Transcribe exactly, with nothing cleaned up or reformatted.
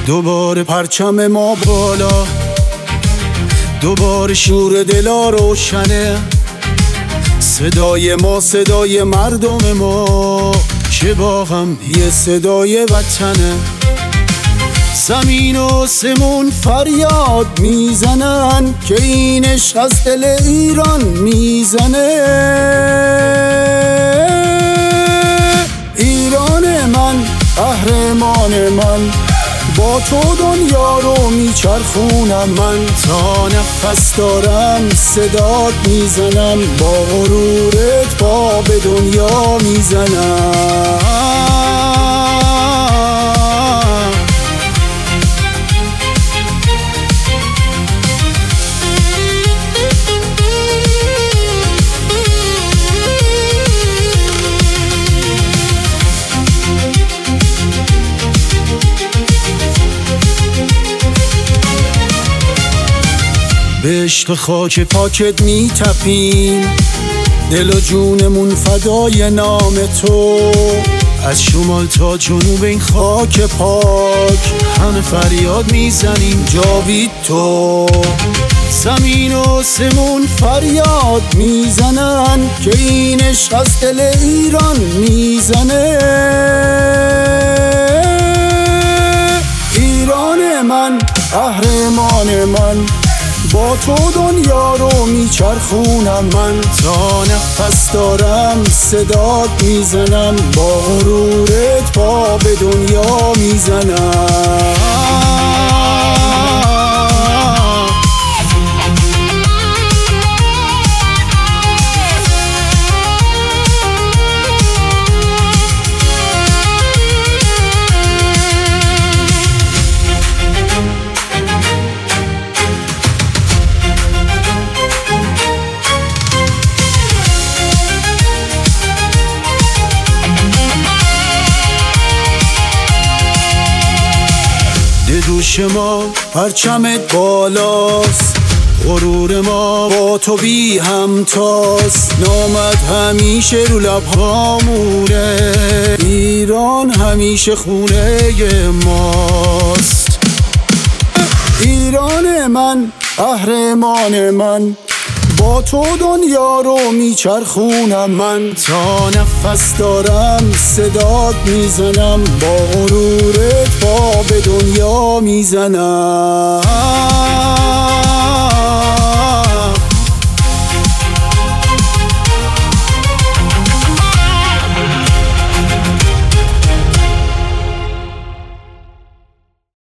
دوباره پرچم ما بالا، دوباره شور دلا روشنه، صدای ما صدای مردم ما که با هم یه صدای وطنه. زمین و آسمون فریاد میزنن که این عشق از دل ایران میزنه. ایران من، قهرمان من، با تو دنیا رو میچرخونم من. تا نفس دارم صدات میزنم، با غرورت پا به دنیا میزنم. به عشق خاک پاکت میتپیم، دل و جونمون فدای نام تو. از شمال تا جنوب این خاک پاک همه فریاد میزنیم جاوید تو. زمین و آسمون فریاد میزنن که این عشق از دل ایران میزنه. ایران من، قهرمان من، با تو دنیا رو میچرخونم من. تا نفس دارم صدات میزنم، با غرورت پا به دنیا میزنم. دوش ما پرچمت بالاست، غرور ما با تو بی همتاست. نامت همیشه رو لبهامونه، ایران همیشه خونه ماست. ایران من، قهرمان من، با تو دنیا رو میچرخونم من. تا نفس دارم صدات میزنم، با غرورت پا به دنیا میزنم.